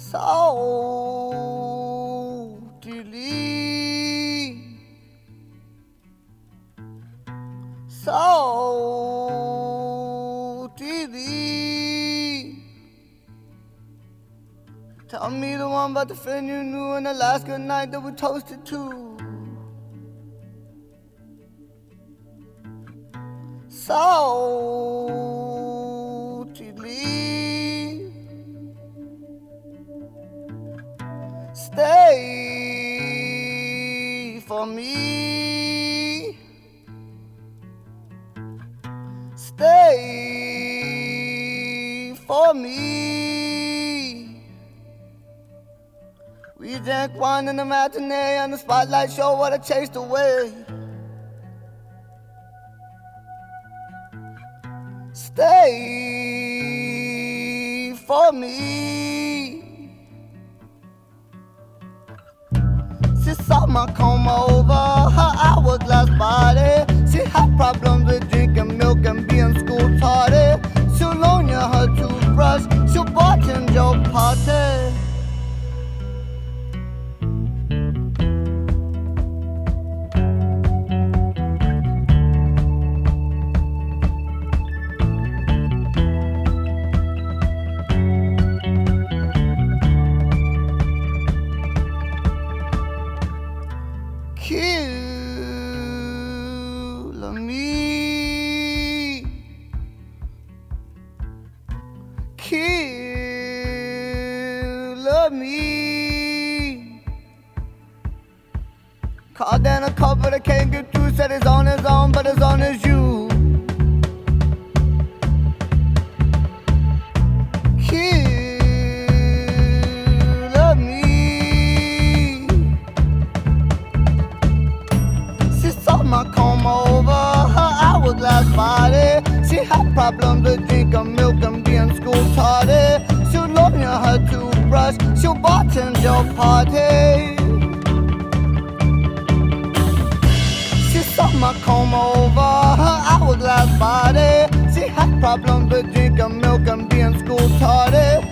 so delete, so delete. Tell me the one about the friend you knew in Alaska night that we toasted to. So delete, stay for me, stay for me. We drank wine in the matinee and the spotlight show what I chased away. Stay for me. She saw my comb over her hourglass body. She had problems with drinking milk and being school tardy. She'll loan you her toothbrush, she'll bartend your party. Kill me, kill me. Called in a couple that can't get through, said it's on his own, but it's on his you. Kill me. My comb over her hourglass body. She had problems with drinking milk and being school tardy. She'll loan you her toothbrush, she'll bartend your party. She saw my comb over her hourglass body. She had problems with drinking milk and being school tardy.